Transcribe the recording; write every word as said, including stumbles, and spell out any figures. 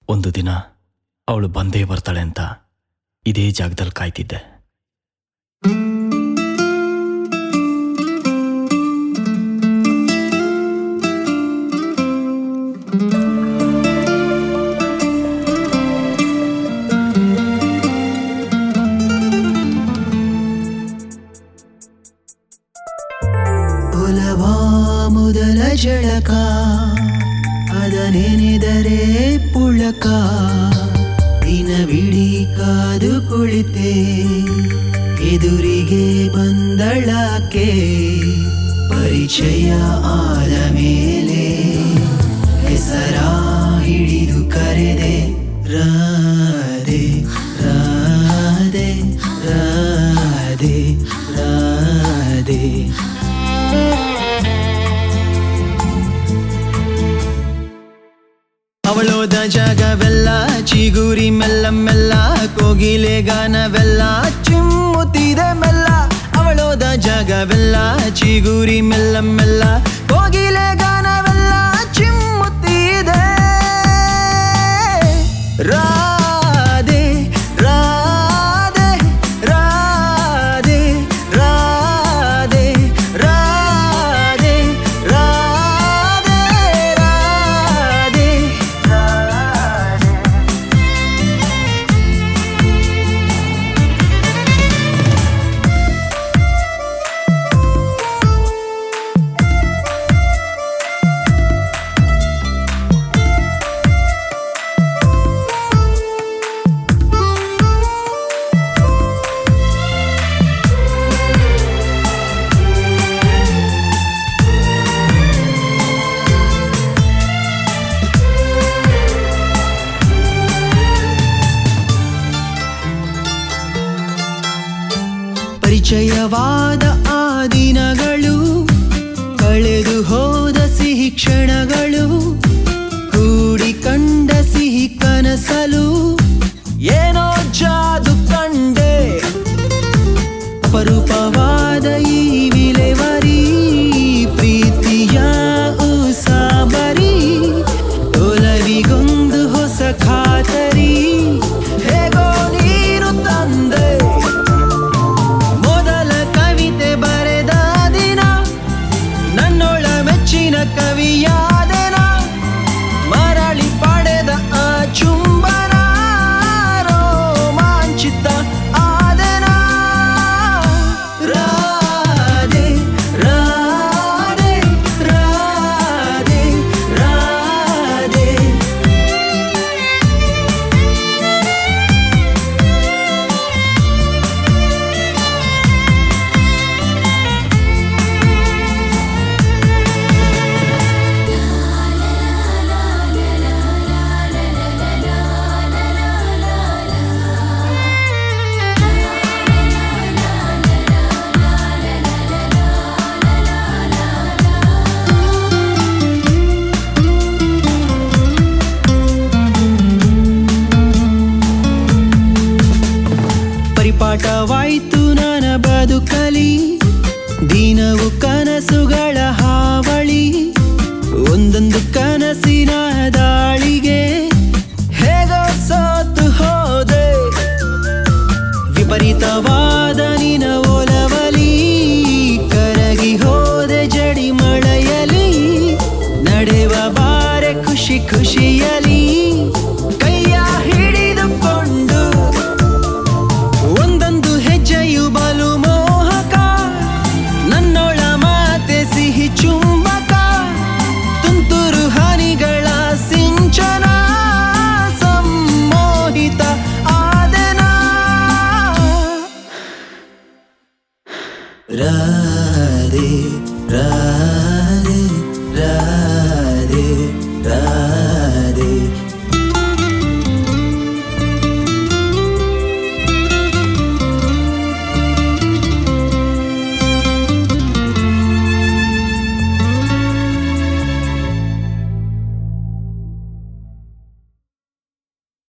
ಒಂದು ದಿನ ಅವಳು ಬಂದೇ ಬರ್ತಾಳೆ ಅಂತ ಇದೇ ಜಾಗದಲ್ಲಿ ಕಾಯ್ತಿದ್ದೆ. ಒಲವಾ ಮೊದಲ ಜಳಕ ಅದನೆನೆದರೆ ಪುಳಕ ದಿನವಿಡೀ ಕಾದು ಕುಳಿತೆ ಎದುರಿಗೆ ಬಂದಳಾಕೆ ಪರಿಚಯ ಆದ ಮೇಲೆ ಹೆಸರ ಹಿಡಿದು ಕರೆದೆ ರಾಧೆ ರಾಧೆ ರಾಧೆ ರಾಧೆ. ಅವಳೋದ ಜಾಗವೆಲ್ಲ ಚಿಗುರಿ ಮೆಲ್ಲ ಮೆಲ್ಲ ಕೋಗಿಲೆ ಗಾನವೆಲ್ಲ ಚಿಮ್ಮುತ್ತಿದೆ ಮೆಲ್ಲ. ಅವಳೋದ ಜಾಗವೆಲ್ಲ ಚಿಗುರಿ ಮೆಲ್ಲ ಮೆಲ್ಲ ಕೋಗಿಲೆ ಗಾನವೆಲ್ಲ ಚಿಮ್ಮುತ್ತಿದೆ. ರಾಧೆ ರಾಧೆ ರಾಧೆ ರಾಧೆ ರಾಧೆ ರಾಧೆ ರಾಧೆ. ಪರಿಚಯವಾದ ಆ ದಿನಗಳು ಕಳೆದು ಹೋದ ಸಿಹಿ ಕ್ಷಣಗಳು ಕೂಡಿ ಕಂಡ ಸಿಹಿ ಕನಸಲು ಏನೋ ಜಾದು ಕಂಡೆ. ಅಪರೂಪವಾದ ಈ ವಿಲೇವರಿ ಪ್ರೀತಿಯ ಉಸಾಬರಿ ಒಲವಿಗೊಂದು ಹೊಸ ಖಾತರಿ ಹೇಗೋ ನೀನು ತಂದೆ. ಕವಿಯಾದನ ಮರಳಿ ಪಡೆದ ಆ ಚುಂಬನ ರೋಮಾಂಚಿತ ಆದನ. ರಾಧೆ ರಾಧೆ ರಾಧೆ ರಾಧೆ. ಪರಿಪಾಠವಾಯ್ತು ನನ್ನ ಬದುಕಲಿ ದಿನವು ಕನಸುಗಳ ಹಾವಳಿ. ಒಂದೊಂದು ಕನಸಿನ ದಾಳಿಗೆ ಹೇಗೋ ಸೋತು ಹೋದೆ. ವಿಪರೀತವಾದ ನಿನ ಒಲವಲಿ ಕರಗಿ ಹೋದೆ ಜಡಿ ಮಳೆಯಲಿ. ನಡೆವ ಬಾರೆ ಖುಷಿ ಖುಷಿಯಲಿ ಕೈಯ ಹಿಡಿದುಕೊಂಡು ಒಂದೊಂದು ಹೆಜ್ಜೆಯು ಬಲು ಮೋಹಕ ನನ್ನೊಳ ಮಾತೆ ಸಿಹಿ ಚುಂಬಕ ತುಂತುರು ಹನಿಗಳ ಸಿಂಚನ ಸಮ್ಮೋಹಿತ ಆದನ. ರಾಧೆ ರಾಧೆ ರಾಧೆ